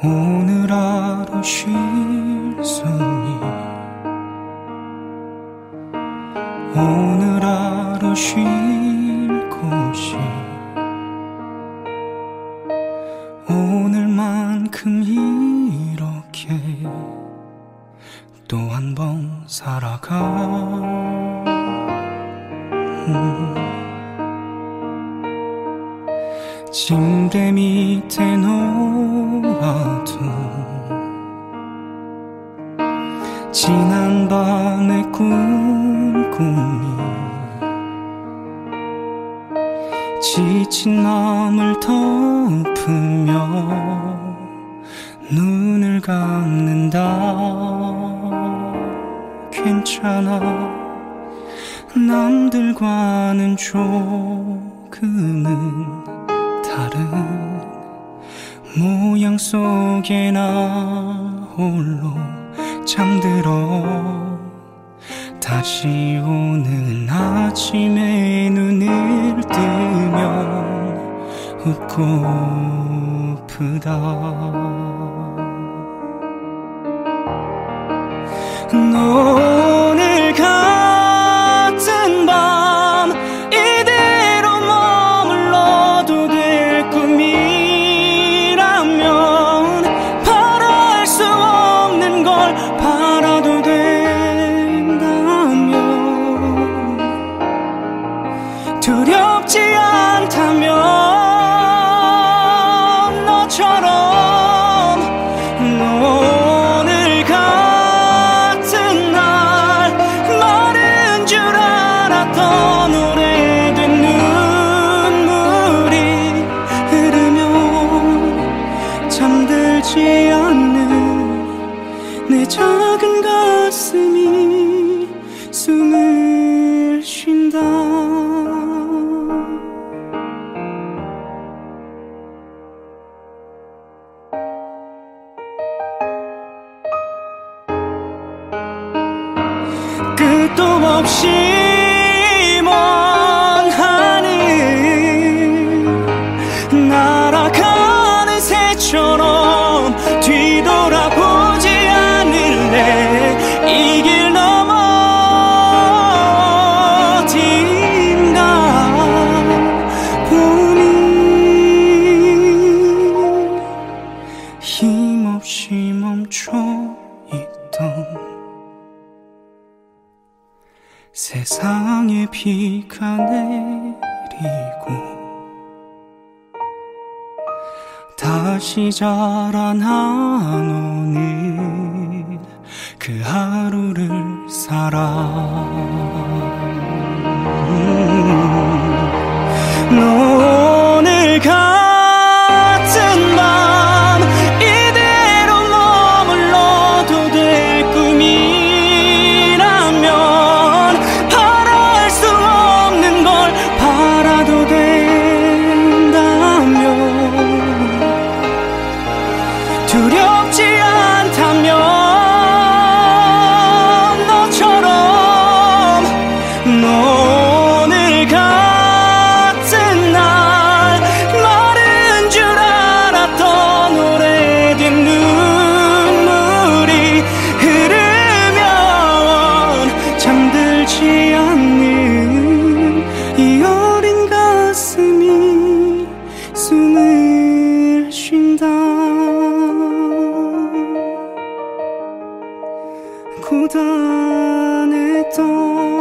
오늘 하루 쉴 숨이 오늘 하루 쉴 곳이 오늘만큼 이렇게 또 한 번 살아가 침대 밑에 놓아둔 지난 밤의 꿈꾸니 지친 마음을 덮으며 눈을 감는다. 괜찮아, 남들과는 조금은 다른 모양 속에 나 홀로 잠들어 다시 오는 아침에 눈을 뜨면 웃고프다. 오늘 같은 밤 이대로 머물러도 될 꿈이라면 바랄 수 없는 걸 바라도 된다면 두렵지 않다면 너처럼 오늘 같은 날 마른 줄 알았던 오래된 눈물이 흐르면 잠들지 않는 내 작은 가슴이 숨을 쉰다. 끝도 없이 먼 하늘 날아가는 새처럼 뒤돌아보지 않을래. 이 길 넘어 어딘가 봄이 힘없이 멈춰있던 세상에 비가 내리고 다시 자라난 오늘 그 하루를 살아. 오늘 같은 밤 이대로 머물러도 될 꿈이라면 바랄 수 없는 걸 바라도 된다면 두렵지 않다면 너처럼 오늘 같은 날 마른 줄 알았던 오래된 눈물이 흐르면 잠들지 않는 이 어린 가슴이 숨을 쉰다. 고단했던